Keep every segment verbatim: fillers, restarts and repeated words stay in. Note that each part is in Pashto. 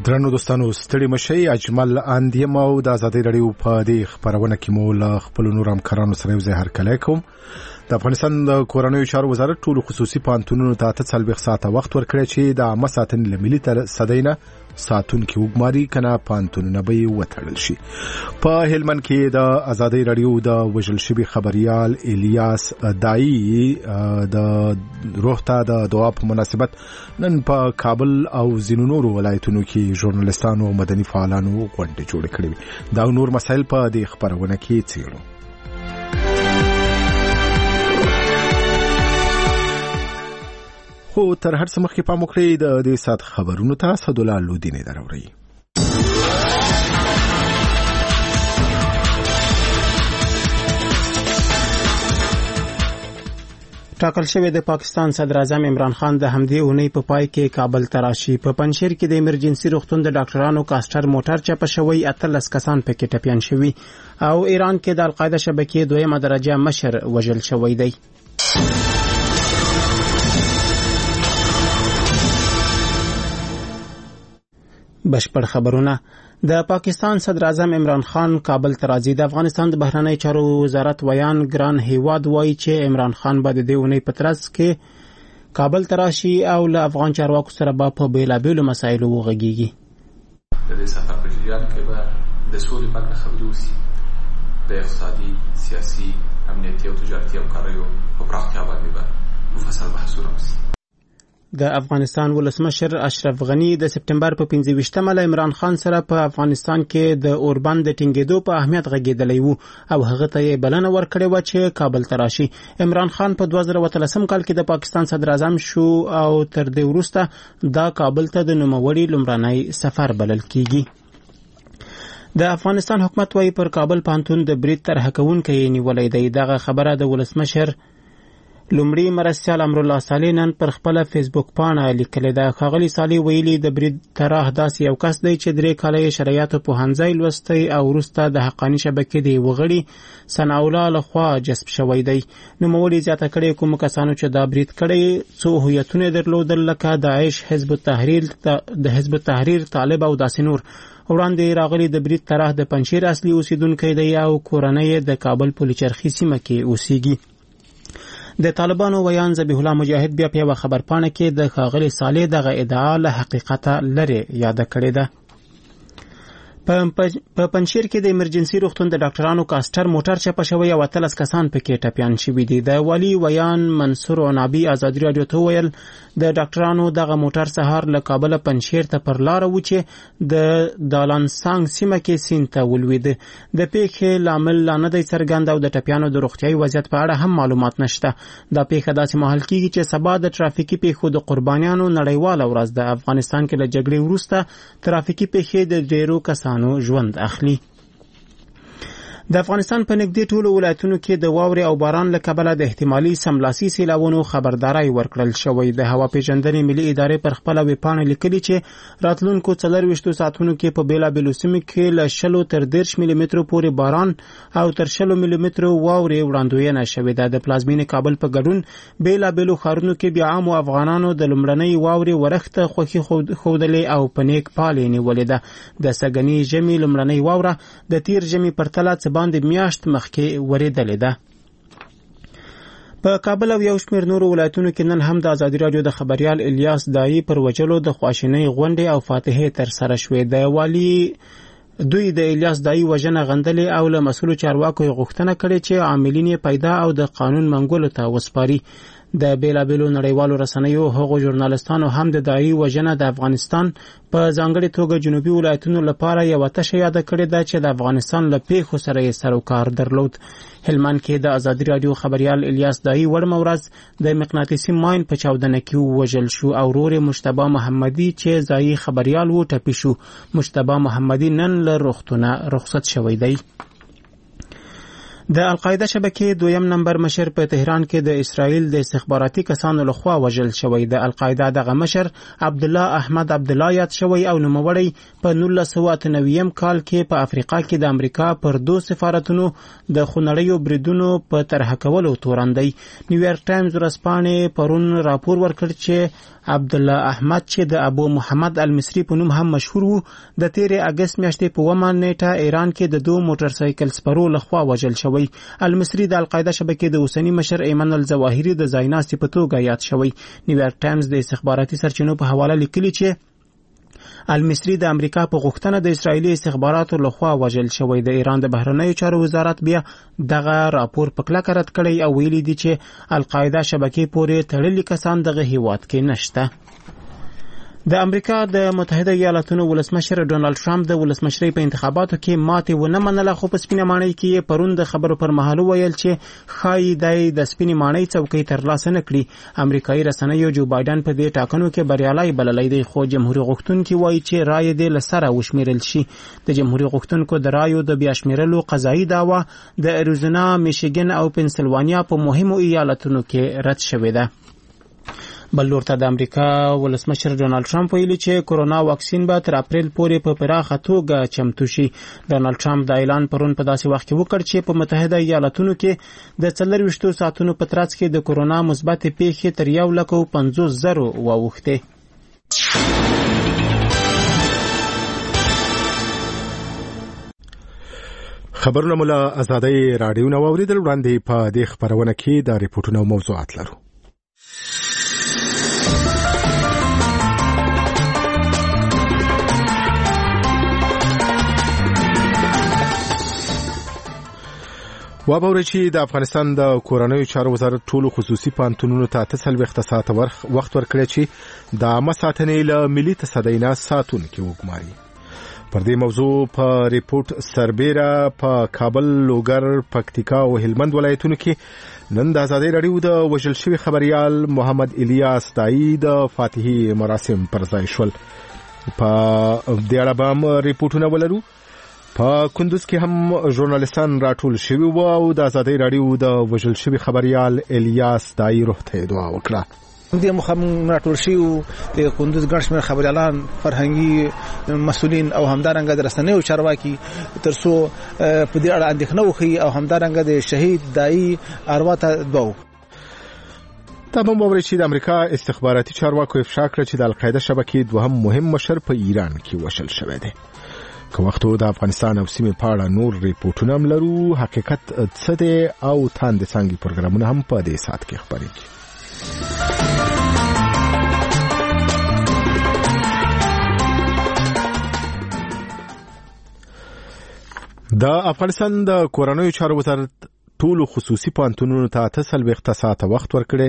درنو دوستانو ستړي مشي اجمل اندیم او د آزادۍ رادیو په دې خبرونه کې مو له خپل نور همکارانو سره یو ځای هرکلی کوم. د افغانستان د کورنیو چارو وزارت ټولو خصوصي پوهنتونونو ته اته څلوېښت ساعته وخت ورکړی چې د عامه ساتنې له ملي صدۍ نه ساتونکي وګماري کنه پوهنتونونه به یې وتړل شي. په هلمند کې د آزادۍ رادیو د وژل شوي خبریال الیاس دایي د روح ته د دعا په مناسبت نن په کابل او ځینو نورو ولایتونو کې ژورنالیستانو او مدني فعالانو غونډې جوړې کړې وې. دا نور مسایل په دې خبرونه کې څیړو. خو تر هر څه مخکې پام وکړئ د دې ساعت خبرونو ته اسدالله لودینې دراوړي. ټاکل شوی د پاکستان صدر اعظم عمران خان د همدې اونۍ په پای کې کابل ته راشي. په پنجشیر کې د ایمرجنسي روغتون د ډاکټرانو کاسټر موټر چپه شوی، اتلس کسان پکې ټپیان شوي، او ایران کې د القاعده شبکې دویمه درجه مشر وژل شوی دی. بشپړ خبرونه. د پاکستان صدر اعظم عمران خان کابل ته راځي. د افغانستان د بهرنی چارو وزارت ویان ګران هیواد وایي چې عمران خان به د دې اونۍ په ترڅ کې کابل ته راشي او له افغان چارواکو سره به په بیلابیلو مسایلو وغږیږي. د دې سفر په جریان کې به د سولې په اړه خبرې وشي، د اقتصادي، سیاسي، امنیتي او تجارتي همکاریو په پراختیا باندې به مفصل بحثونه وشي. د افغانستان ولسمشر اشرف غنی د سپټمبر په پنځه ویشتمه له عمران خان سره په افغانستان کې د اوربند د ټینګېدو په اهمیت غږېدلی وو او هغه ته یې بلنه ورکړې وه چې کابل ته راشي. عمران خان په دوه زره اتلسم کال کې د پاکستان صدر اعظم شو او تر دې وروسته دا کابل ته د نوموړي لومړنی سفر بلل کیږي. د افغانستان حکومت وايي پر کابل پوهنتون د برید طرحه کوونکی نیولی دی. دغه خبره د ولسمشر لومړي مرستیال امرالله صالح نن پر خپل فیسبوک پاڼه لیکلې ده. ښاغلي صالح ویلي د برید طرح داسې یو کس دی چې درې کاله یې شرایطو پوهنځی لوستی او وروسته د حقاني شبکې د وغړي ثناءالله لخوا جذب شوی دی. نوموړي زیاته کړې کومو کسانو چې دا برید کړی څو هویتونه درلودل لکه داعش، حزب التحریر د حزب التحریر طالب او داسې نور. وړاندې راغلي د برید طرح د پنجشیر اصلي اوسیدونکی دی او کورنۍ د کابل پلچرخي سیمه کې اوسیږي. د طالبانو ویان ذبیح الله مجاهد بیا په یوه خبرپاڼه کې د ښاغلي صالح دغه ادعا له حقیقته لرې یاده کړې ده. په پنجشیر کې د ایمرجنسي روغتون د ډاکټرانو کاسټر موټر چپه شوی او اتلس کسان پکې ټپیان شوي دي. د والي ویان منصور عنابي ازادي راډیو ته وویل د ډاکټرانو دغه موټر سهار له کابله پنجشیر ته پر لاره و چې د دالانسانګ سیمه کې سیند ته ولوېده. د پیښې لامل لا نه دی څرګند او د ټپیانو د روغتیایي وضعیت په اړه هم معلومات نشته. دا پیښه داسې مهال کیږي چې سبا د ترافیکي پیښو د قربانیانو نړیواله ورځ ده. افغانستان کې له جګړې وروسته ترافیکي پیښې د ډیرو کسانو ژوند اخلي. د افغانستان په نږدې ټولو ولایتونو کې د واورې او باران له کبله د احتمالي سملاسي سیلابونو خبرداری ورکړل شوی. د هوا پیژندنې ملي ادارې پر خپله ویبپاڼه لیکلي چې راتلونکو څلرویشتو ساعتونو کې په بېلابېلو سیمو کې له شلو تر دېرش ملي مترو پورې باران او تر شلو ملي مترو واورې وړاندوینه شوې ده. د پلازمینې کابل په ګډون بېلابېلو ښارونو کې بیا عامو افغانانو د لومړنۍ واورې ورښت ته خوښي ښودلې او په نیک پال یې نیولې ده. د سږني ژمي لومړنۍ واوره د تیر ژمي پرتله څه باندې میاشت مخکې ورېدلې ده. په کابل او یو شمېر نورو ولایتونو کې نن هم د ازادي راډیو د خبریال الیاس دایي پر وژلو د خواشینۍ غونډې او فاتحې ترسره شوې. د والي دوی د الیاس دایي وژنه غندلې او له مسؤلو چارواکو یې غوښتنه کړې چې عاملین یې پیدا او د قانون منګولو ته وسپاري. د بیلابیلو نړیوالو رسنیو هغو ژورنالستانو هم د دایي وژنه د افغانستان په ځانګړې توګه جنوبي ولایتونو لپاره یوه تشه یاده کړې ده چې د افغانستان له پیښو سره یې سر و کار درلود. هلمند کې د ازادي راډیو خبریال الیاس دایي وړمه ورځ د مقناطیسي ماین په چاودنه کې ووژل شو او ورور یې مجتبی محمدي چې ځایي خبریال و ټپي شو. مجتبی محمدي نن له روغتونه رخصت شوی دی. د القاعده شبکې دویم نمبر مشر په تهران کې د اسرائیل د استخباراتي کسانو لخوا وژل شوی. د القاعده دغه مشر عبد الله احمد عبد الله یاد شوی او نوموړی په نولس سوه اته نوي کال کې په افریقا کې د امریکا پر دوه سفارتونو د خونړیو بریدونو په طرح کولو تورندی. نیویارک ټایمز ورځپاڼې پرون راپور ورکړ چې عبد الله احمد چې د ابو محمد المصری په نوم هم مشهور وو د تیرې اگست میاشتې په اومه نیټه ایران کې د دوه موټر سایکل سپرو لخوا وژل شوی. المصری د القاعده شبکې د اوسنی مشر ایمن الظواهری د ځایناستي په توګه یاد شوی. نیویارک ټایمز د استخباراتي سرچینو په حواله لیکلی چې المصری د امریکا په غوښتنه د اسرایلی استخباراتو لخوا وژل شوی. د ایران د بهرنیو چارو وزارت بیا دغه راپور په کلکه رد کړی او ویلي دی چې القاعده شبکې پورې تړلي کسان دغه هیواد کې نشته. د امریکا د متحده ایالاتونو ولسمشر ډونالد ټرمپ د ولسمشرۍ په انتخاباتو کې ماتې ونه منله، خو په سپینه ماڼۍ کې یې پرون د خبرو پر مهال ویل چې ښایي دی د سپینې ماڼۍ څوکۍ ترلاسه نه کړي. امریکایي رسنیو جو بایدن په دې ټاکنو کې بریالی بللی دی، خو جمهوري غوښتونکي وایي چې رایې دې له سره وشمیرل شي. د جمهوري غوښتونکو د رایو د بیا شمیرلو قضایي دعوه د اریزونا، میشیګن او پنسلوانیا په مهمو ایالتونو کې رد شوې ده. بل لور ته د امریکا ولسمشر ډونالد ټرمپ ویلي چې کورونا واکسین به تر اپریل پورې په پراخه توګه چمتو شي. ډونالد ټرمپ دا اعلان پرون په داسې وخت کې وکړ چې په متحده ایالاتونو کې د څلرویشتو ساعتونو په ترڅ کې د کورونا مثبت پیښې تر یو لک او پنځوس زرو واوښتې. خبرونه مو له ازادۍ راډیو نه واوریدل. وړاندې په دې خبرونه کې د ریپورټونو او موضوعات لرو. وابورئ چې د افغانستان د کورنیو چارو وزارت ټولو خصوصي پوهنتونونو ته اته څلوېښت ساعته وخت ورکړی چې د عامه ساتنې له ملي تصدۍ نه ساتونکي وګماري. پر دې موضوع په ریپورت سربیره په کابل، لوګر، پکتیکا او هلمند ولایتونو کې نن د ازادۍ راډیو د وژل شوي خبریال محمد الیاس دائی د فاتحي مراسم پر ځای شول. په دې اړه به هم ریپورټونه ولرو. په کندوز کې هم ژورنالیستان راټول شوي وو او د ازادۍ راډیو د وژل شوي خبریال الیاس دائی روح ته دعا وکړه. د مخم راټول شوي د کندوز ګڼ شمېر خبریالان، فرهنګي مسؤلین او همدارنګه د رسنیو چارواکي تر څو په دې اړه اندېښنه وښیي او همدارنګه د شهید دائی اروا ته دعا وکړي. دا هم واورئ چې د امریکا استخباراتي چارواکو افشا کړه چې د القاعده شبکې دوهم مهم مشر په ایران کې وژل شوی دی. که وختو د افغانستان او سیمې په اړه نور ریپورټونه هم لرو. حقیقت څه دی او تاند څنګه پروګرامونه هم په دې سات کې خبرېږي. د افغانستان د کورنیو چارو وزارت ټولو خصوصي پوهنتونونو ته اته څلوېښت ساعته وخت ورکړی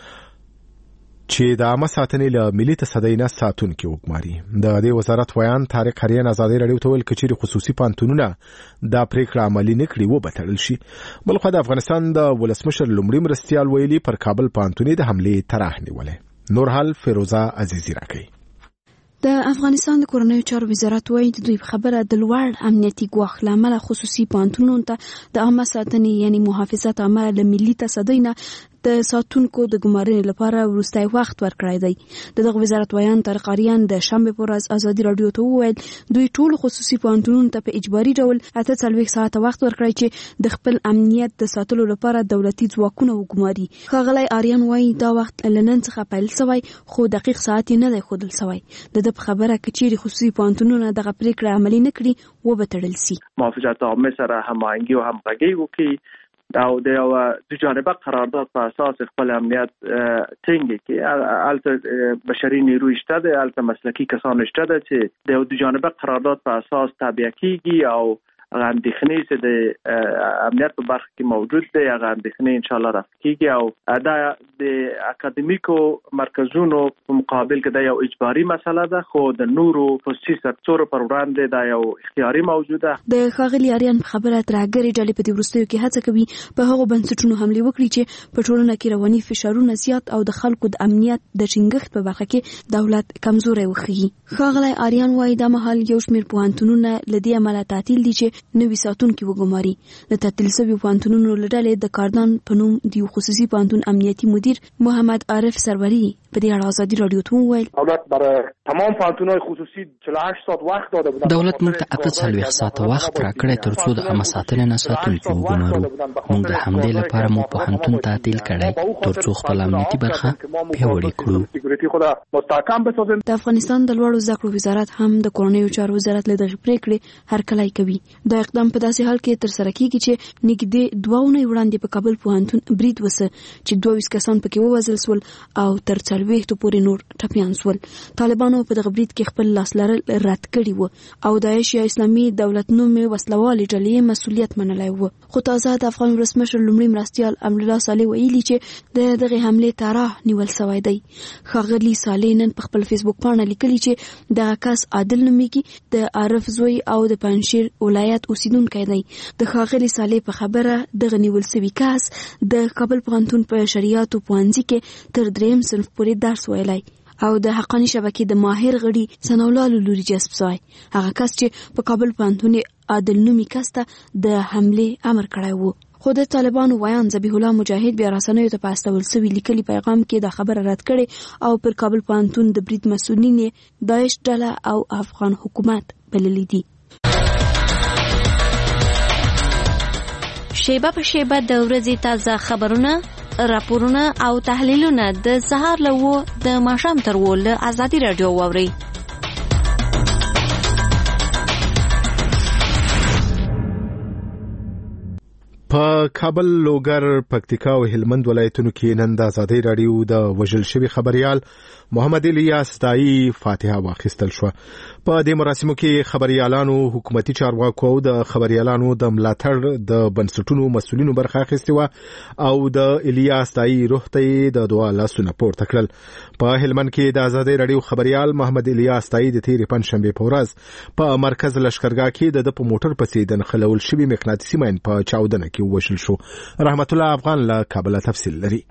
چې د عامه ساتنې له ملي تصدۍ نه ساتونکي وګماري. د دې وزارت ویان طارق حریان ازادۍ راډیو ته ویل چې چیرې خصوصي پوهنتونونه دا پریکړه عملي نه کړي و به تړل شي. بلخوا د افغانستان د ولسمشر لومړي مرستیال ویلي پر کابل پوهنتون د حملې طرح نیولې. نور حال فیروزه عزیزی راکوي. د افغانستان د کورنیو چارو وزارت وايي د دوی خبره د لوړ امنیتي ګواښ له امله خصوصي پوهنتونونو ته د عامه ساتنې یعنی محافظت عامه له ملي تصدۍ نه د ساتونکو د ګمارنې لپاره وروستی وخت ورکړی دی. دغه وزارت ویان طارق حریان د شنبې په ورځ ازادي راډیو ته وویل دوی ټول خصوصي پوهنتونونو ته په اجباري ډول اته څلوېښت ساعته وخت ورکړی چې د خپل امنیت د ساتلو لپاره دولتي ځواکونه وګماري. ښاغلی حریان وایي دا وخت له نن څخه پیل شوی خو دقیق ساعت یې نه دی ښودل شوی. د ده په خبره که چیرې خصوصي پوهنتونونه دغه پریکړه عملي نه کړي وبه تړل سي. محافظت عامه سره هماهنګي او همغږي وکړي او د یو دو جانبه قرارداد په اساس خپل امنیت ټینګ کړي. البته بشري نیروی شته ده، البته مسلکي کسان شته ده چې د یو دو جانبه قرارداد په اساس تابع کیږي او هغه اندېښنې چې د امنیت په برخه کې موجود دی هغه اندېښنې ان شاء الله رفع کیږي او دا د اکاډمیکو مرکزونو په مقابل کې دا یو اجباري مسله ده، خو د نورو خصوصي سکتور پر وړاندې دا یو اختیاري موجوده. د ښاغلي حریان په خبره ترهګرې ډلې په دې وروستیو کې هڅه کوي په هغو بنسټونو حملې وکړي چې په ټولنه کې رواني فشارونه زیات او د خلکو د امنیت د ټینګښت په برخه کې دولت کمزوری وښيي. ښاغلی حریان وایي دا مهال یو شمېر پوهنتونونه له دې امله تعطیل دي چې نوي ساتونکي وګماري. د تعطیل شویو پوهنتونونو له ډلې د کاردان په نوم د یو خصوصي پوهنتون امنیتي مدیر محمد عارف سروری په دې اړه ازادي رادیو ته وویل دولت برای تمام پوهنتون‌های خصوصي چهل و هشت ساعت وخت داده بود. دولت موږ ته اته څلوېښت ساعته وخت راکړی تر څو د عامه ساتنې نه ساتونکي وګمارو. موږ د همدې لپاره مو پوهنتون تعطیل کړی تر څو خپل امنیتي برخه پیاوړې کړو. د افغانستان د لوړو زده کړو وزارت هم د کورنیو چارو وزارت له دغې پریکړې هرکلی کوي. دا اقدام په داسې حال کې ترسره کیږي چې نږدې دوه اونۍ وړاندې په کابل پوهنتون برید وسه چې دوه ویشت کسان پکې ووژل سول او تر څلوېښتو پورې نور ټپیان سول. طالبانو په دغه برید کې خپل لاس لرل رد کړي وو او داعش یا اسلامي دولت نومې وسلوالې ډلې مسؤلیت منلی وو. خو تازه د افغان ولسمشر لومړي مرستیال امرالله صالح ویلي چې د دغې حملې طرح نیول سوی دی. ښاغلي صالح نن په خپل فیسبوک پاڼه لیکلي چې دغه کس عادل نومیږي، د عارف زوی او د پنجشیر ولایت اوسیدونکی دی. د ښاغلي صالح په خبره دغه نیول سوي کس د کابل پوهنتون په شریعتو پوهنځي کې تر دریم صنف پورې درس ویلی او د حقانی شبکې د ماهر غړي ثناءالله له لوري جذب سوی. هغه کس چې په کابل پوهنتون عادل نومي کس ته د حملې امر کړی وو. خو د طالبانو ویان ذبیح الله مجاهد بیا رسنیو ته په استول سوي لیکلي پیغام کې دا خبره رد کړې او پر کابل پوهنتون د برید مسؤلین داعش ډله او افغان حکومت بللي دي. شیبه په شیبه د ورځې تازه خبرونه، راپورونه او تحلیلونه د سهار له وو د ماښام تر وو له ازادي رادیو واورئ. په کابل، لوګر، پکتیکا او هلمند ولایتونو کې نن د ازادي رادیو د وژل شوي خبريال محمد الیاس دایی فاتحه واخیستل شو. په دې مراسمو کې خبريالانو، حکومتي چارواکو او د خبريالانو د ملاتړ د بنسټونو مسؤلینو برخه اخیستې و او د الیاس دایی روح ته د دعا لاسونه پورته کړل. په هلمند کې د ازادي رادیو خبريال محمد الیاس دایی د تیرې پنځشنبه په ورځ په مرکز لشکرګاه کې د په موټر پسې د نښلول شوي مقناطیسي ماین په چاودنه کې وشل شو. رحمت الله افغان له کابل تفصیل لري.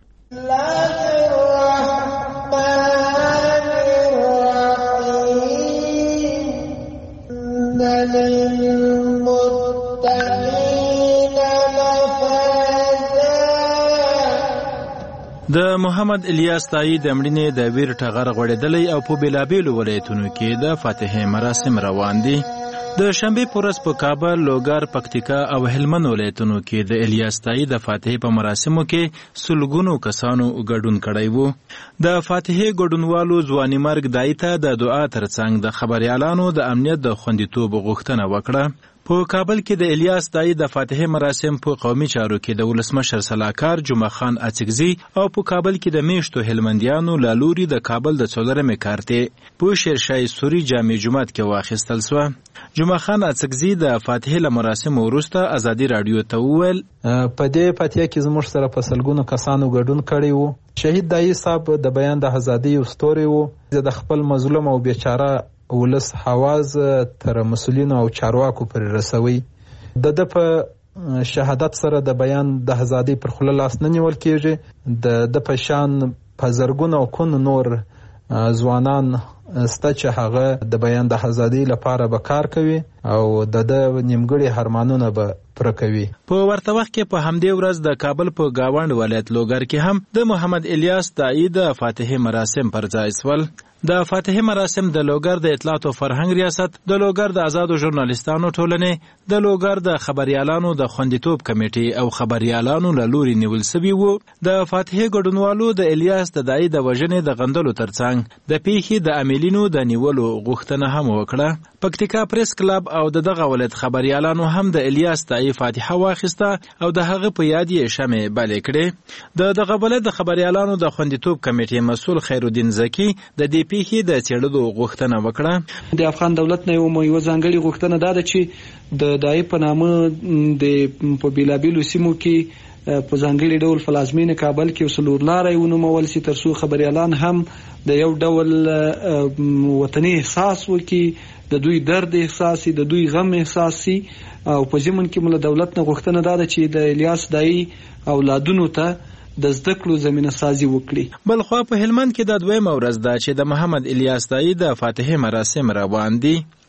د محمد الیاس دایی د مړینې د ویر ټغر غوړېدلی او په بیلابیلو ولایتونو کې د فاتحې مراسم روان دي. د شنبه په ورځ په کابل، لوګر، پکتیکا او هلمند ولایتونو کې د الیاس دایی د فاتحې په مراسمو کې سلګونو کسانو ګډون کړی وو. د فاتحې ګډونوالو ځواني مرګ دایی ته د دعا ترڅنګ د خبريالانو د امنیت د خوندیتوب غوښتنه وکړه. په کابل کې د الیاس دایی د فاتحې مراسم په قومي چارو کې د ولسمشر سلاکار جمعه خان اڅکزي او په کابل کې د میشتو هلمندیانو له لوري د کابل د څلورمې کارتې په شیرشاه سوري جامع جومات کې واخیستل سوه. جمعه خان اڅکزي د فاتحې له مراسمو وروسته ازادي رادیو ته وویل په دې فاتحه کې زموږ سره په سلګونو کسانو ګډون کړی وو. شهید دایی صاحب د بیان د ازادۍ ستوری وو. د خپل مظلوم او بیچاره ولس حواز تر مسؤلینو او چارواکو پر رسوي. د د په شهادت سره د بیان د ازادۍ پر خوله لاس نه نیول کېږي. د د په شان په زرګونو او کون نور ځوانان سته چې هغه د بیان د ازادۍ لپاره به کار کوي او د د نیمګړي هرمانونه به پر کوي. په ورته وخت کې په همدې ورځ د کابل په گاوند ولایت لوګر کې هم د محمد الیاس دایی د فاتحې مراسم پر ځای سول. د فاتحې مراسم د لوګر د اطلاعات او فرهنګ ریاست، د لوګر د آزادو ژورنالیستانو ټولنې، د لوګر د خبريالانو د خوندیتوب کمیټې او خبريالانو له لوري نیول سوي وو. د فاتحې ګډونوالو د الیاس د دایی د وژنې د غندلو ترڅنګ د پیښې د عاملینو د نیولو غوښتنه هم وکړه. پکتیکا پریس کلب او د دغه ولایت خبريالانو هم د الیاس دایی فاتحه واخیسته او د هغه په یاد یې شمع بلې کړې. د دغه ولایت د خبريالانو د خوندیتوب کمیټې مسؤل خیرالدین زکی د دې پیښې د څېړلو غوښتنه وکړه. د افغان دولت نه یو یو ځانګړي غوښتنه ده چې د دای په نامه د په بیلابیلو سیمو کې په ځانګړي ډول فلازمین کابل کې وسلور لارې ونومول سي ترڅو خبريالان هم د یو ډول وطني احساس وکي، د دوی درد احساسي، د دوی غم احساسي. او په ضمن کې موږ دولت نه غوښتنه ده چې د الیاس دایی اولادونو ته د زده کړو زمينه سازي وکړي. بلخوا په هلمند کې د دویمه ورځ ده چې د محمد الیاس دایی د فاتحې مراسم روان دي.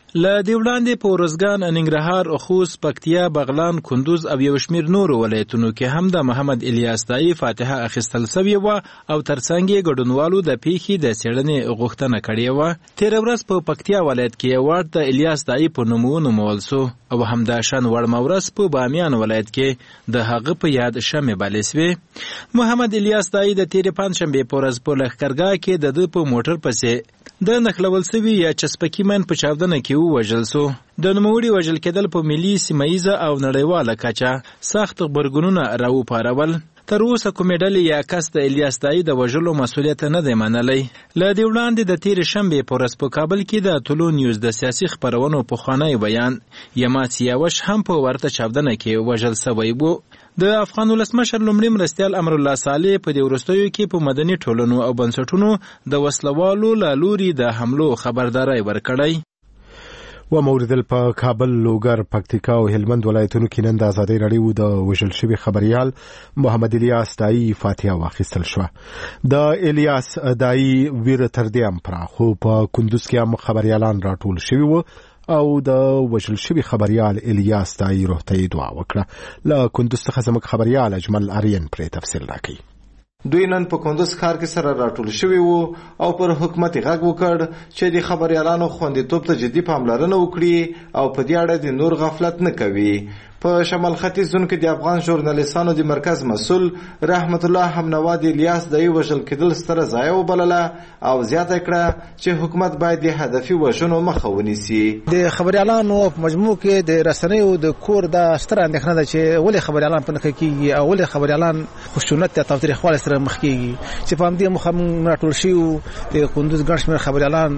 له دې وړاندې په ارزګان، ننګرهار، خوست، پکتیا، بغلان، کندوز او یو شمېر نورو ولایتونو کې هم د محمد الیاس دایي فاتحه اخیستل سوې وه او ترڅنګ یې ګډونوالو د پیښې د څېړنې غوښتنه کړې وه. تېره ورځ په پکتیا ولایت کې یو وارډ د الیاس دایي په نوم ونومول سو او همداشان وړمه ورځ په بامیان ولایت کې د هغه په یاد شمع بلې سوې. محمد الیاس دایي د تېرې پنجشنبې په ورځ په لښکرګاه کې د ده په موټر پسې د نښلول سوي یا چسپکي من په چاودنه کې ووژل سو. د نوموړي وژل کېدل په ملي، سیمه ییزه او نړیواله کچه سخت غبرګونونه راوپارول. تر اوسه کومې ډلې یا کس د الیاس دایي د وژلو مسؤلیت نه دی منلی. له دې وړاندې د تېرې شنبې په ورځ په کابل کې د طلوع نیوز د سیاسي خپرونو پخوانی بیان یما سیاوش هم په ورته چاودنه کې وژل سوی و. د افغان ولسمشر لومړي مرستیال امرالله صالح په دې وروستیو کې په مدني ټولنو او بنسټونو د وسلوالو له لوري د حملو خبرداری ورکړی. و موردل په کابل، لوګر، پکتیکا او هلمند ولایتونو کې نن د ازادۍ راډیو د وژل شوي خبریال محمد الیاس دایي فاتحه واخیستل شوه. د الیاس دایي ویره تر دې هم پراخه په کندوز کې هم خبریالان راټول شوي وو او د وژل شوي خبریال الیاس دایي روح ته یې دعا وکړه. له کندوز څخه زموږ خبریال اجمل آرین پرې تفصیل راکوي. دوی نن په کندوز ښار کې سره راټول شوي وو او پر حکومت غږ وکړ چې د خبریالانو خوندیتوب ته جدي پاملرنه وکړي او په دې اړه د نور غفلت نه کوي. په شمال ختیځ زون کې د افغان ژورنالیستانو د مرکز مسؤل رحمت الله همنوا د الیاس دایي وژل کېدل ستره ضایعه وبلله او زیاته کړه چې حکومت باید د هدفي وژنو مخه ونیسي. د خبریالانو په مجموع کې د رسنیو د کور د ستره اندېښنه ده چې ولې خبریالان په نښه کېږي او ولې خبریالان خشونت ته تاوتریخوالي سره مخ کېږي چې په همدې موخه موږ راټول شوي د کندوز ګڼ شمېر خبریالان،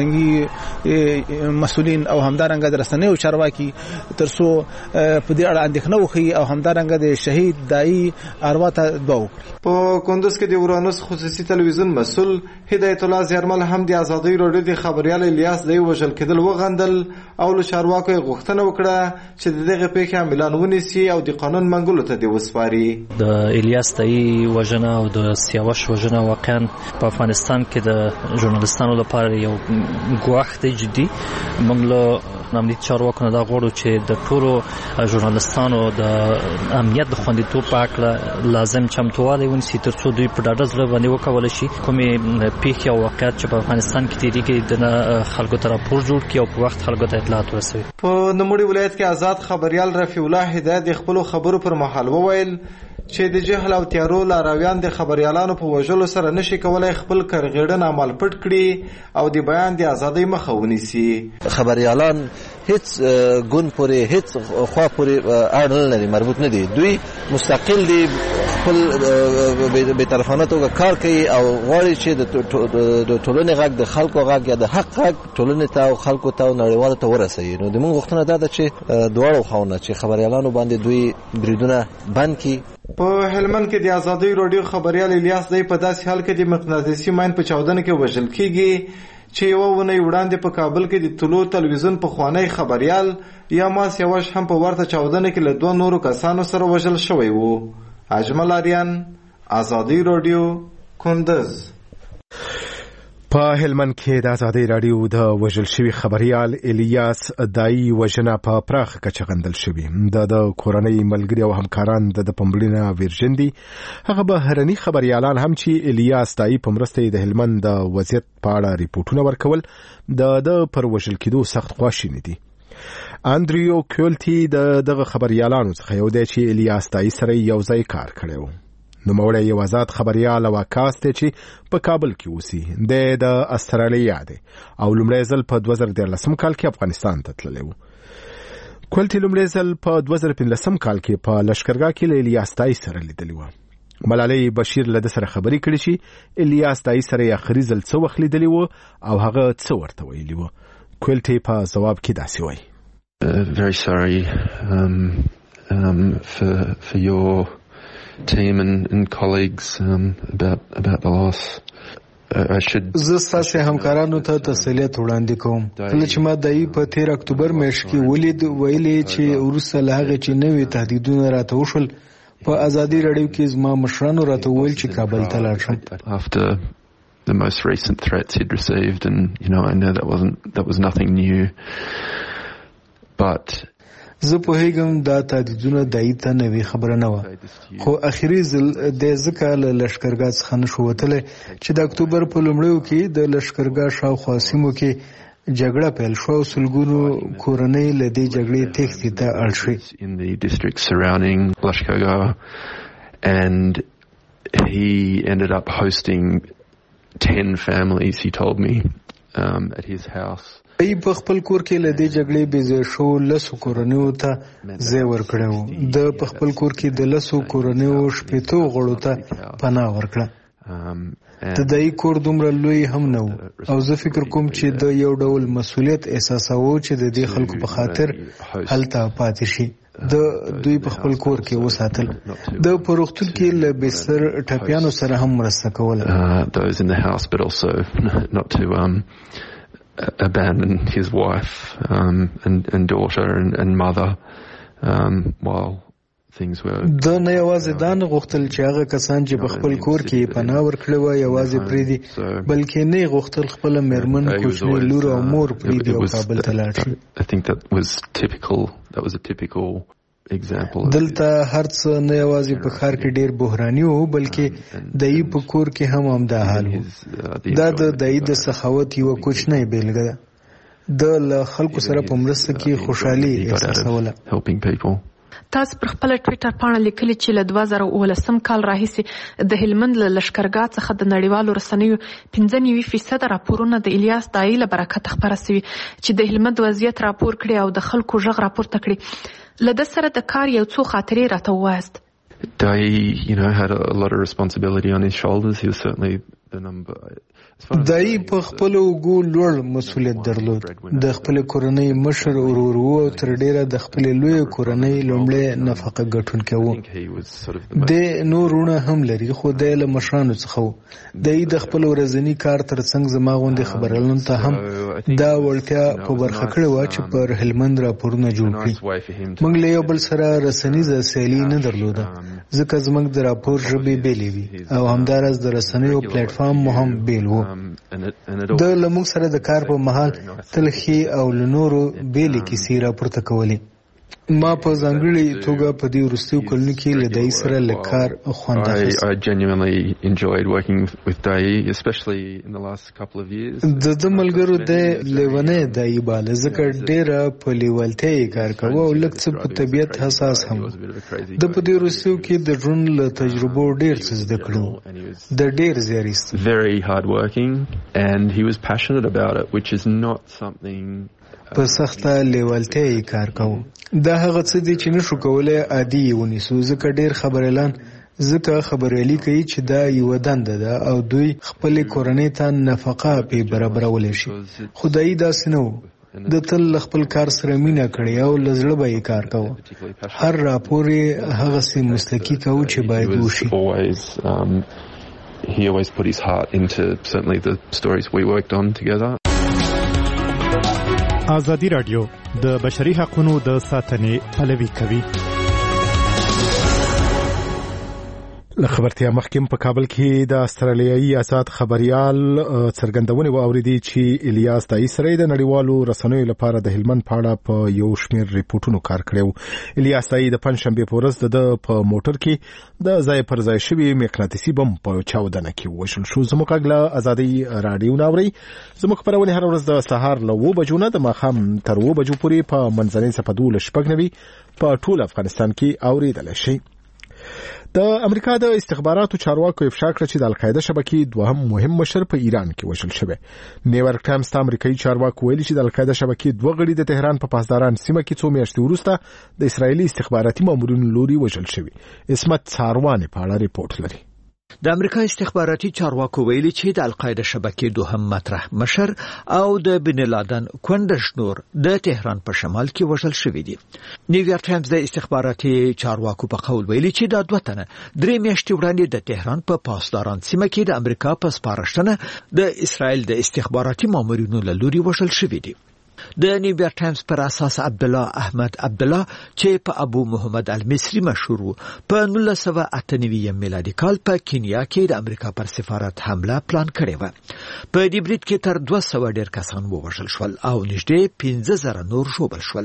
فرهنګي مسؤلین او همدارنګه د رسنیو چارواکي تر څو په دې اړه اندېښنه وښیي او همدارنګه د شهید دایي اروا ته دعا وکړي. په کندوز کې د ورانوس خصوصي تلویزیون مسؤل هدایت الله زیرمل هم د ازادۍ راډیو د خبریال الیاس دایي وژل کېدل وغندل او له چارواکو یې غوښتنه وکړه چې د دغې پېښې عاملان ونیسي او د قانون منګولو ته دې وسپاري. د الیاس دایي وژنه او د سیاوش وژنه واقعا په افغانستان کې د ژورنالیستانو لپاره یو ګواښ دی جدي. موږ له امنیتي چارواکو نه دا غواړو چې د ټولو ژورنالیستانو د امنیت د خوندیتوب په هکله لازم چمتووالی ونیسي تر څو دوی په ډاډه زړه باندې وکولی شي کومې پیښې او واقعیت چې په افغانستان کې تېرېږي د خلکو ته راپور جوړ کړي او په وخت خلکو ته اطلاعات ورسوي. په نوموړي ولایت کې آزاد خبریال رفیع الله هدایت د خپلو خبرو پر مهال وویل چې د جهل او تیارو لارویان د خبریالانو په وژلو سره نشي کولای خپل کرغېړن عمل پټ کړي او د بیان د ازادۍ مخه ونیسي. خبریالان هیڅ ګوند پورې هیڅ خوا پورې اړه نه لري، مربوط نه دي. دوی مستقل دي، خپل بې طرفانه توګه کار کوي او غواړي چې د ټولنې غږ د خلکو غږ یا د حق غږ ټولنې ته او خلکو ته او نړیوالو ته ورسوي. نو د موږ غوښتنه دا ده چې دواړو خواونه چې خبریالانو باندې دوی بریدونه بند کړي. په هلمند کې د ازادۍ راډیو خبریال الیاس دایي په داسې حال کې د مقناطیسي ماین په چاودنه کې وژل کېږي چې یوه اونۍ وړاندې په کابل کې د طلوع تلویزیون پخوانی خبریال یاما سیاوش هم په ورته چاودنه کې له دوه نورو کسانو سره وژل شوی و. اجمل آریان، ازادۍ راډیو، کندز. په هلمند کې د ازادۍ راډیو د وژل شوي خبریال الیاس دایي وژنه په پراخه کچه غندل شوې. د د کورنۍ ملګري او همکاران د په مړینه ویرژن دي. هغه بهرني خبریالان هم چې الیاس دایي په مرسته د هلمند د وضعیت په اړه ریپورټونه ورکول د د پر وژل کېدو سخت خواشیني دي. اندریو کولټي د دغه خبریالانو څخه یو دی چې الیاس دایي سره یو ځای کار کړی و. نوموړی یو آزاد خبریال او عکاس دی چې په کابل کې اوسي. دی د استرالیا دی او لومړی ځل په دوه زره دیارلسم کال کې افغانستان ته تللی و. کولټي لومړی ځل په دوه زره پنځلسم کال کې په لښکرګاه کې له الیاس دایي سره لیدلی وه. ملالۍ بشیر له ده سره خبرې کړې چې الیاس دایي سره یې آخري ځل څه وخت لیدلی و او هغه څه ورته ویلي و. کولټي په ځواب کې داسې وایي: very sorry um, um, for, for your team and, and colleagues um, about, about the loss. زه ستاسو همکارانو ته تسلیت وړاندې کوم. کله چې ما دایي په تیر اکتوبر میاشت کې ولید ویلې چې وروسته له هغې چې نوي تهدیدونه راته وشول په ازادۍ راډیو کې زما مشرانو راته وویل چې کابل ته لاړ شم. After the most recent threats he'd received, and you know I know that wasn't that was nothing new, but زه پوهیږم دا تهدیدونه دایي ته نوې خبره نه وه، خو اخري ځل د ځکه له لښکرګاه څخه نشو وتلی چې د اکتوبر په لومړیو کې د لښکرګاه شاوخوا سیمو کې جګړه پیل شوه او سلګونو کورنۍ له دې جګړې تېښتې ته اړ شوې. In the districts surrounding Lashkargah, and he ended up hosting ten families, he told me, um, at his house. ای په خپل کور کې له دې جګړې بې ځای شو لسو کورنیو ته ځای ورکړی و. د په خپل کور کې د لسو کورنیو شپېتو غړو ته پناه ورکړه. د دایي کور دومره لوی هم نه و او زه فکر کوم چې د یو ډول مسؤلیت احساساوه چې د دې خلکو په خاطر هلته پاتې شي. د دوی په خپل کور کې وساتل. د په روغتون کې له بستر ټپیانو سره هم مرسته کوله. Those in the house, but also not to um, abandon his wife um, and, and daughter and, and mother um, while things were. د نه یوازې دا نه غوښتل چې هغه کسان چې په خپل کور کې پناه ورکړې وه یوازې پرېږدي، بلکې نه یې غوښتل خپله مېرمن، کوچنۍ لور او مور پرېږدي او کابل ته لاړ شي. I think that was typical. That was a typical example. دلته هر څه نه یوازې په ښار کې ډېر بحراني وو بلکې دایي په کور کې هم همدا حال و. دا د دایي د سخاوت یوه کوچنۍ بېلګه ده. د له خلکو سره په مرسته کې خوشحالي احساسوله. تاسو پر خپل ټویټر پاڼه لیکلي چې له دوه زره اوولسم کال راهیسې د هلمند له لښکرګاه څخه د نړیوالو رسنیو پنځه نوي فیصده راپورونه د الیاس دایي له برکته خپاره سوي چې د هلمند وضعیت راپور کړي او د خلکو غږ راپورته کړي. له ده سره د کار یو څو خاطرې راته ووایاست. Dai, you know, had a lot of responsibility on his shoulders. He was certainly the number. دایي په خپل اوږو لوړ مسؤلیت درلود. د خپل کورنۍ مشر ورور و او تر ډیره د خپل لوی کورنۍ لومړی نفقه ګټونکی و. د نورونه هم لري خو د له مشرانو څخه و. دایي د خپل ورځني کار ترڅنګ زما غوندې خبرلن ته هم دا وړتیا په برخه کړې وه چې پر هلمند راپورونه جوړ کړي. موږ له یو بل سره رسنیزه سیالي نه درلوده ځکه زموږ د راپور ژبې بېلې وي او همداراز د رسنیو پلیټفارم مو هم بېل و. د له موږ سره د کار په مهال تل ښې او له نورو بېلې کیسې راپورته کولې. ما په ځانګړې توګه په دې وروستیو کلونو کې له دایي سره له کار خوند اخیست. I genuinely enjoyed working with Dai, especially in the last couple of years. د ده ملګرو د لیونی دایي باله ځکه ډېره په لیوالتیا یې کار کوه او لږ څه په طبیعت حساس هم و. ده په دې وروستیو کې د ژوند له تجربو ډېر څه زده کړي وو. د ډېر زیار ایست. Very hard working and he was passionate about it, which is not something. په سخته لیوالتیا یې کار کوو. دا هغه څه دي چې نشو کولی عادي یې ونیسو ځکه ډېر خبریالان ځکه خبریالي کوي چې دا یوه دنده ده او دوی خپلې کورنۍ ته نفقه پې برابرولی شي. خو دایي داسې نه و. د تل له خپل کار سره مینه کړې او له زړه به یې کار کوه. هر راپور یې هغسې مسلکي کوو چې باید وشي. He always put his heart into certainly the stories we worked on together. ازادي راډیو د بشري حقوقو د ساتنې پلوي کوي. له خبرتیا مخکې په کابل کې د استرالیایي آزاد خبريال څرګندونې واوریدي چې الیاس دایي سره د نړیوالو رسنیو لپاره د هلمند په اړه په یو شمېر ریپورتونو کار کړی. الیاس دایي د پنځشنبې په ورځ د په موټر کې د ځای پر ځای شوي مقناطیسي بم په چاودنه کې ووژل شو. زموږ غږ له ازادي راډیو ناوري. زموږ خبرونه هر ورځ د سهار له اوه بجو نه د ماښام تر اوه بجو پورې په منځنۍ صفحه دولس شپږ نوي په ټول افغانستان کې اوریدلی شي. د امریکا د استخباراتو چارواکو افشا کړ چې د القاعده شبکې دوهم مهم مشر په ایران کې وژل شوی. نیویارک ټایمز ته امریکایي چارواکو ویلي چې د القاعده شبکې دوه غړي د تهران په پاسداران سیمه کې څو میاشتې وروسته د اسرایلي استخباراتي مامورینو لوري وژل شوی. اسمت څاروانې په اړه ریپورت لري. د امریکا استخباراتي چارواکو ویلي چې د القاعده شبکې دوهم مطرح مشر او د بن لادن کونډشنور د تهران په شمال کې وژل شوی دي. نیویارک ټایمز د استخباراتي چارواکو په قول ویلي چې دا دوه تنه درې میاشتې وړاندې د تهران په پاسداران سیمه کې د امریکا په سپارښتنه د اسرایل د استخباراتي مامورینو له لوري وژل شوی دي. د نیویارک ټایمز پر اساس عبد الله احمد عبد الله چې په ابو محمد المصری مشهور و په نولس سوه اته نوي میلادي کال په کینیا کې د امریکا پر سفارت حمله پلان کړې و. په دې برید کې تر دوه سوه ډیر کسان ووژل شول او نږدې پنځه زره نور ژوبل شول.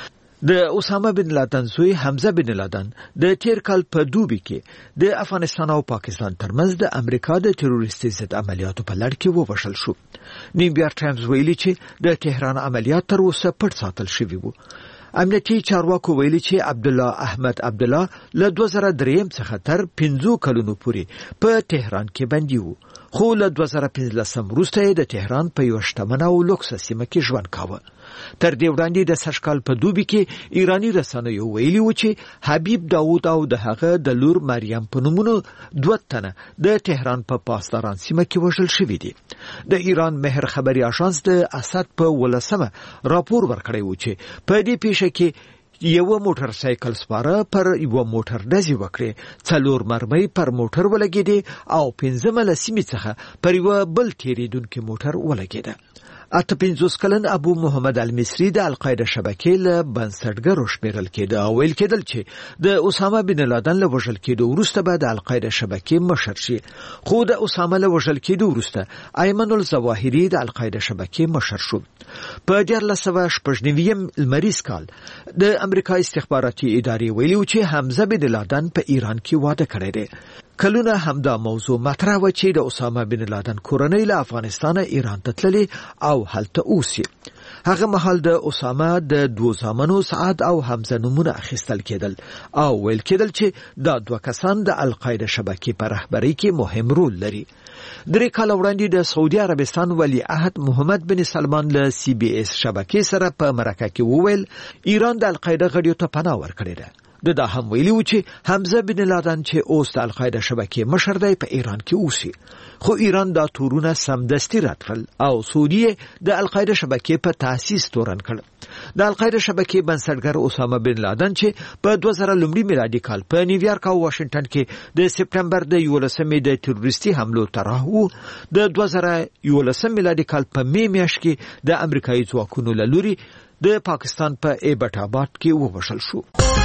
د اسامه بن لادن زوی حمزه بن لادن د تیر کال په دوبي کې د افغانستان او پاکستان ترمنځ د امریکا د تروریستي ضد عملیاتو په لړ کې ووژل شو. نیویارک ټایمز ویلي چې د تهران عملیات تر اوسه پټ ساتل شوي وو. امنیتي چارواکو ویلي چې عبد الله احمد عبد الله له دوه زره درې څخه تر پنځو کلونو پورې په تهران کې بندي وو، خو له دوه زره پنځلسم وروسته د تهران په یو شتمنه او لوکسه سیمه کې ژوند کاوه. تر دې وړاندې د سږکال په دوبي کې ایرانی رسنیو ویلي و چې حبیب داود او د هغه د لور مریم په نومونو دوه تنه د تهران په پاسداران سیمه کې وژل شوي دي. د ایران مهر خبري اژانس د اسد په ولسمه راپور ورکړی و چې په دې پیښه کې یو موټر سایکل سپاره پر یو موټر ډزې وکړې، څلور مرمۍ پر موټر ولګېدې او پنځمه له سیمې څخه پر یو بل تېرېدونکي موټر ولګېده. اته پنځوس کلن ابو محمد المصری د القاعده شبکې له بنسټګرو شمیرل کېده او ویل کېدل چې د اسامه بن لادن له وژل کېدو وروسته به د القاعده شبکې مشر شي، خو د اسامه له وژل کېدو وروسته ایمن الظواهري د القاعده شبکې مشر شو. په دیارلس سوه شپږ نوي لمریز کال د امریکا استخباراتي ادارې ویلي چې حمزه بن لادن په ایران کې واده کړی دی. کلونه همدا موضوع مطرح و چې د اسامه بن لادن کورنۍ له افغانستانه ایران ته تللې او هلته اوسي. هغه مهال د اسامه د دوه زامنو سعد او حمزه نومونه اخیستل کېدل او ویل کېدل چې دا دوه کسان د القاعده شبکې په رهبرۍ کې مهم رول لري. درې کاله وړاندې د سعودي عربستان ولی عهد محمد بن سلمان له سی بي اس شبکې سره په مرکه کې وویل ایران د القاعده غړیو ته پناه ورکړې ده. د دا هم ویلي و چې حمزه بن لادن چې اوس د القاعده شبکې مشر دی په ایران کې اوسي، خو ایران دا تورونه سمدستي رد کړل او سعودي د القاعده شبکې په تاسیس تورن کړ. د القاعده شبکې بنسټګر اسامه بن لادن چې په دوه زره لومړي میلادي کال په نیویارک او واشنگټن کې د سپټمبر د یولسمې د تروریستي حملو طرح و، د دوه زره یولسم میلادي کال په می میاشت کې د امریکایي ځواکونو له لوري د پاکستان په ایبټ آباد کې ووژل شو.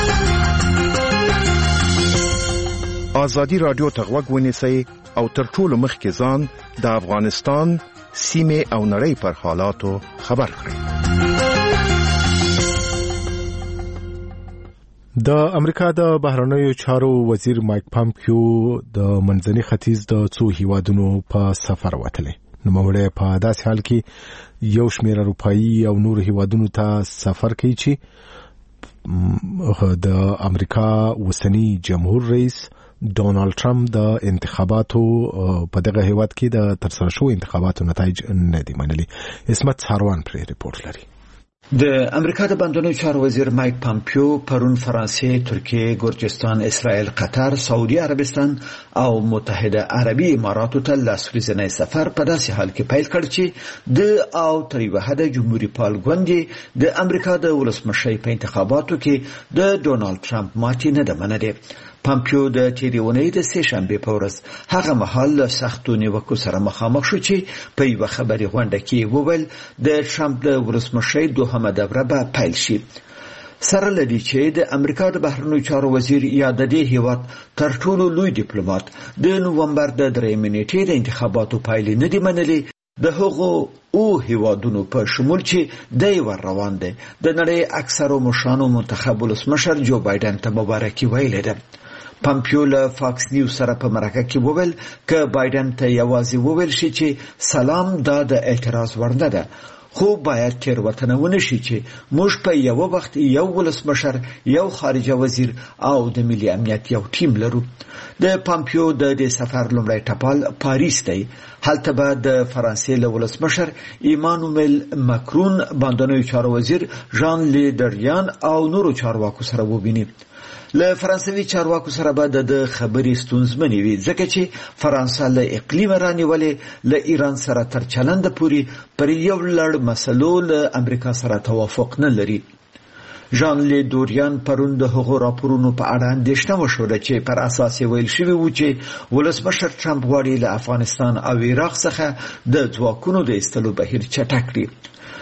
آزادی رادیو ته غوږ ونیسئ او تر ټولو مخکې ځان د افغانستان سیمې او نړۍ پر حالاتو خبر کړئ. د امریکا د بهرنیو چارو وزیر مایک پامپیو د منځني ختیځ د څو هیوادونو په سفر وتلی. نوموړی په داسې حال کې یو شمېر اروپایي او نور هیوادونو ته سفر کوي چې د امریکا اوسنی جمهور رئیس ډونالد ټرمپ د انتخاباتو په دغه هیواد کې د ترسره شوو انتخاباتو نتایج نه دي منلي. عصمت ساروان پرې ریپورت لري. د امریکا د بهرنیو چارو وزیر مایک پامپیو پرون فرانسې، ترکیه، ګرجستان، اسرائیل، قطر، سعودي عربستان او متحده عربي اماراتو ته لاس ورځنی سفر په داسې حال کې پیل کړ چې د او تر یوه حده جمهوریت پال ګوند د امریکا د ولسمشرۍ په انتخاباتو کې د ډونالد ټرمپ ماتې نه ده منلې. پامپیو د تیرې اونۍ د سې شنبې په ورځ هغه مهال له سختو نیوکو سره مخامخ شو چې په یوه خبري غونډه کې وویل د ټرمپ د ولسمشرۍ دوهمه دوره به پیل شي. سره لدی چې د امریکا د بهرنیو چارو وزیر یا د دې هیواد تر ټولو لوی ډیپلوماټ د نومبر د درېیمې نیټې د انتخاباتو پایلې نه دي منلې، د هغو او هیوادونو په شمول چې دی ور روان دی د نړۍ اکثرو مشرانو منتخب ولسمشر جو بایدن ته مبارکي ویلې ده. پامپیو له فاکس نیوز سره په مرکه کې وویل که بایدن ته یوازې وویل شي چې سلام دا د اعتراض وړ نه ده، خو باید تېروتنه ونه شي چې موږ په یو وخت یو ولسمشر، یو خارجه وزیر او د ملي امنیت یو ټیم لرو. د پامپیو د دې سفر لومړی ټپال پاریس دی. هلته به د فرانسې له ولسمشر ایمانوئل ماکرون، بهرنیو چارو وزیر ژان لی دریان او نورو چارواکو سره وویني. له فرانسوي چارواکو سره به د خبرې ستونزمنې وي ځکه چې فرانسه له اقلیم رانیولې له ایران سره تر چلنده پورې پر یو لړ مسلو له امریکا سره توافق نه لري. ژان لی دوریان پرون د هغو راپورونو په اړه اندېښنه وښوده چې پر اساس یې ویل شوي و چې ولسمشر ټرمپ غواړي له افغانستان او عراق څخه د ځواکونو د ایستلو بهیر چټک کړي.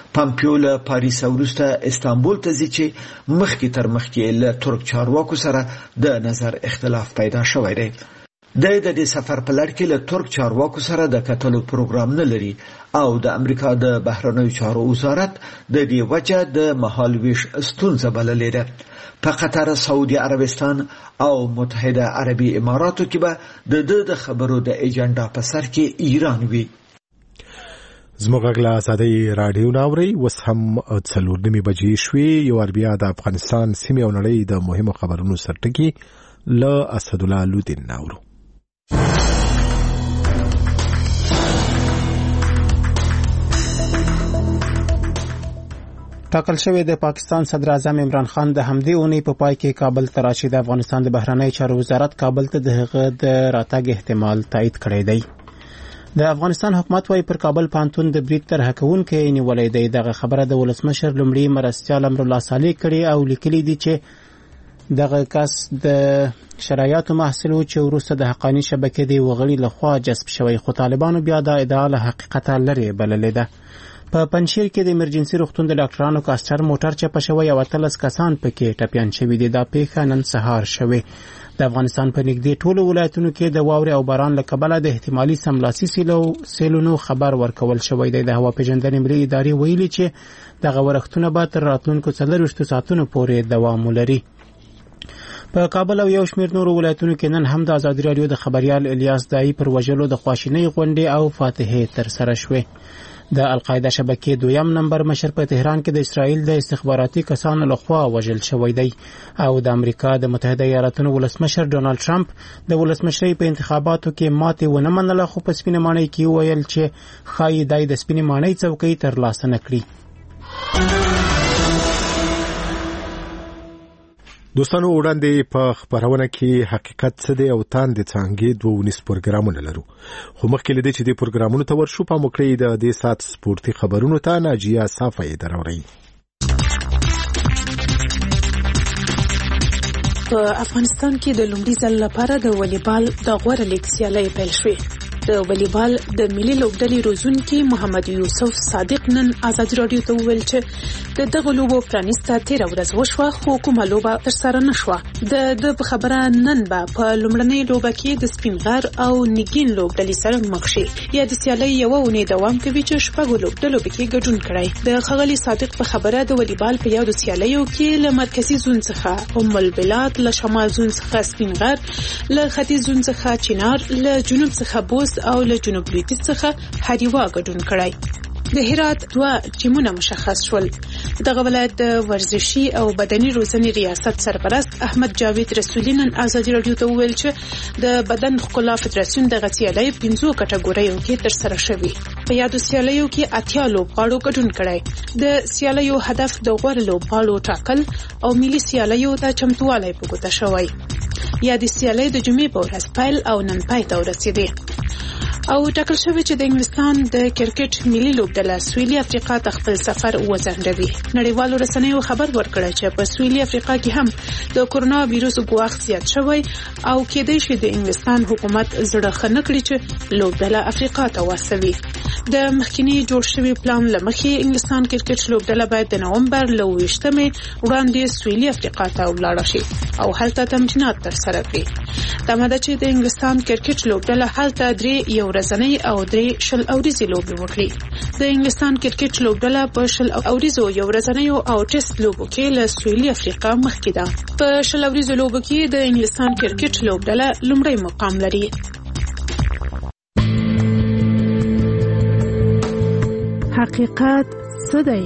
پامپیو له پاریس وروسته استانبول ته ځي چې مخکې تر مخکې له ترک چارواکو سره د نظر اختلاف پیدا شوی دی. د دې سفر په لړ کې له ترک چارواکو سره د کتلو پروګرام نه لري او د امریکا د بهرنیو چارو وزارت د دې وجه د مهالویش ستونزه بللې ده. په قطر، سعودي عربستان او متحده عربي اماراتو کې به د د د خبرو د ایجنډا په سر کې ایران وي. زموږ غږ له ازادۍ راډیو ناوري اوس هم څلور نیمې بجې شوې. یو وار بیا د افغانستان سیمې او نړۍ د مهمو خبرونو سرټکي له اسدالله لودین ناورو. ټاکل شوی د پاکستان صدر اعظم عمران خان د همدې اونۍ په پای کې کابل ته راشي. د افغانستان د بهرنی چارو وزارت کابل ته د هغه د راتګ احتمال تایید کړی دی. د افغانستان حکومت وايي پر کابل پانتون د برید طرحه کوونکې نیولې دی. دغه خبره د ولسمشر لومړي مرستیال امرالله صالح کړي او لیکلي دي چې دغه کس د شرایطو محصول چې وروسته د حقانی شبکې دی وغړي لخوا جذب شوی، خو طالبانو بیا د ادعا له حقیقت لري بللې ده. په پنځشیر کې د ایمرجنسي روغتون د ډاکټرانو کاستر موټر چپه شوی او اتلس کسان پکې ټپیان شوي دي. دا پیښه نن سهار شوې. د افغانستان په نږدې ټولو ولایتونو کې د واورې او باران له کبله د احتمالي سملاسي سیلونو خبر ورکول شوی دی. د هوا پیژندنې ملي ادارې ویلي چې دغه ورښتونه به تر راتلونکو څلورویشتو ساعتونو پورې دوام ولري. په کابل او یو شمېر نورو ولایتونو کې نن هم د ازادي راډیو د خبریال الیاس دایی پر وژلو د خواشینۍ غونډې او فاتحې ترسره شوې. د القاعده شبکې دویم نمبر مشر په تهران کې د اسرائیل د استخباراتي کسانو لخوا وژل شوی دی او د امریکا د متحده ایالاتونو ولسمشر ډونالد ټرمپ د ولسمشرۍ په انتخاباتو کې ماتې ونه منله، خو په سپینه ماڼۍ کې ویل چې ښایي دی د سپینې ماڼۍ څوکۍ ترلاسه نه کړي. دوستانو وړاندې په خبرونه کې حقیقت څه دی او تاند څنګه دوه ونیس پروګرامونه لرو، خو مخکې لدې چې د پروګرامونو ته ورشو په مکرې د دې سات سپورتي خبرونو ته ناجیه صافی دراوړي. په افغانستان کې د لومړي ځل لپاره د والیبال د غوړه لیګ سیالۍ پیل شوې. د والیبال د ملي لوبډلې روزونکي محمد یوسف صادق نن ازادي راډیو ته وویل چې د دغه لوبو پرانیسته تیره ورځ وشوه، خو کومه لوبه ترسره نه شوه. د د په خبره نن به په لومړنۍ لوبه کې د سپین غر او نګین لوبډلې سره مخ شي. یا د سیالۍ یوه اونۍ دوام کوي چې شپږو لوبډلو پکې ګډون کړی. د ښاغلي صادق په خبره د والیبال په یادو سیالیو کې له مرکزي زون څخه ام البلاد، له شمال زون څخه سپین غر، له ختیځ زون څخه چنار، له جنوب څخه بوست او له جنوب لویدیځ څخه هریوا ګډون کړی. د هرات دوه ټیمونه مشخص شول. دغه ولایت د ورزشي او بدني روزنې ریاست سرپرست احمد جاوید رسولي نن ازادي راډیو ته وویل چې د بدن ښکلا فدراسیون دغه سیالۍ پنځو کټګوریو کې ترسره شوې. په یادو سیالیو کې اتیا لوبغاړو ګډون کړی. د سیالیو هدف د غوره لوبغاړو ټاکل او ملي سیالیو ته چمتووالی په ګوته شوی. یا د سیالۍ د جمعې په ورځ پیل او نن پای ته ورسېدې. او ټاکل شوی چې د انګلستان د کرکټ ملي لوبډله سویلي افریقا ته خپل سفر وځنډوي. نړیوالو رسنیو خبر ورکړی چې په سویلي افریقا کې هم د کورونا وایروس ګواښ زیات شوی او کېدای شي د انګلستان حکومت زړه ښه نه کړي چې لوبډله افریقا ته واستوي. د مخکینی جوړ شوی پلان له مخې انګلستان کرکټ لوبډله باید د نومبر له اوویشتمې وړاندې سویلي افریقا ته ولاړه شي او هلته تمرینات ترسره کړي. دا ماده چې د انګلستان کرکټ لوبډله هلته درې یو ورځنۍ او درې شل اوریزې لوبې وکړي. د انګلستان کرکټ لوبډله په شل اوریزو یو ورځنیو او ټیسټ لوبو کې له سویلي افریقا مخکې ده. په شل اوریزو لوبو کې د انګلستان کرکټ لوبډله لومړی مقام لري. حقیقت څه دی؟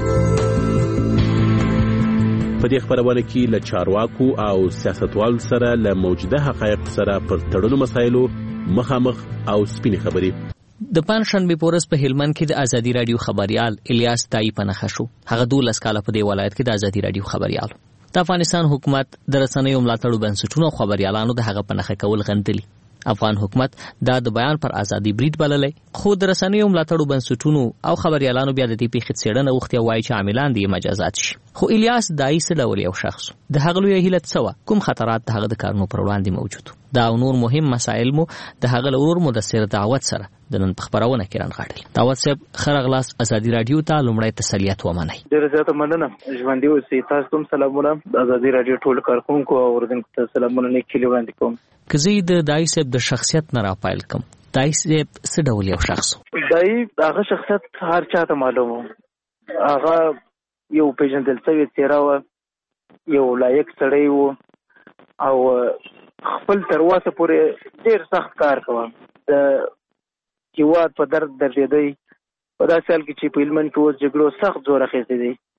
په دې خبرونه کې له چارواکو او سیاستوالو سره له موجوده حقایق سره پر تړلو مسایلو مخامخ او سپینې خبرې. د پنځشنبې په ورځ په هلمند کې د ازادي راډیو خبریال الیاس دایی په نښه شو. هغه دولس کاله په دې ولایت کې د ازادي راډیو خبریال. د افغانستان حکومت د رسنیو ملاتړو بنسټونو او خبریالانو د هغه په نښه کول غندلي. افغان حکومت دا د بیان پر ازادي برید بللی، خو د رسنیو ملاتړو بنسټونو او خبریالانو بیا د دې پیښې څېړنه وغوښتې او وایي چې عاملان دې مجازات شي. خو الیاس دای څه ډول یو شخص د هغه لوی هیله څه کوم خطرات د هغه د کارونو پر وړاندې موجود دا نور مهم مسائل مو د هغه لور مدثر دعوت سره د نن خبرونه کې رانغاړل. دعوت صاحب خرغلاس ازادي رادیو ته لومړی تسلیت ومنئ. ډیره زیاته مننه. ژوندۍ اوسئ. تاسو ته سلامونه. ازادي رادیو ټول کارکونکو او اوریدونکو ته سلامونه لیکلي وړاندې کوم. کزی د دای صاحب د شخصیت نه راپایل کوم. دای صاحب څه ډول یو شخص؟ دای هغه شخصیت هر چاته معلومه. هغه یو پیژندل شوی څیره و، یو لایق سړی و او خپل تر اوسه پورې ډېر سخت کار کوه. د هېواد په درد دردېدی په داسې حال کې چې په هلمند کې اوس جګړو سخت زور اخیستی دی.